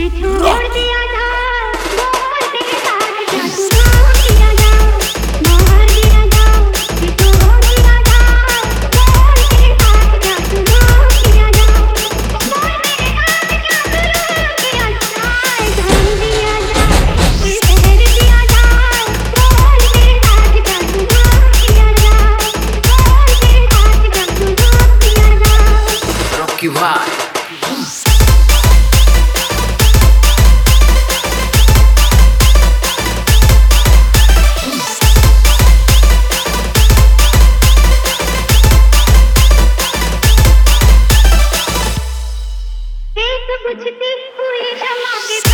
छोड़ दिया था बोल तेरे साथ क्या तू छोड़ दिया था मार दिया था छोड़ दिया था बोल तेरे साथ क्या तू छोड़ दिया था बोल मेरे साथ क्या तू रोक दिया था धन दिया था शहर दिया था बोल तेरे साथ क्या तू रोक दिया था बोल तेरे साथ क्या तू रोक दिया था Rocky Vibe. बुझती हुई शमा के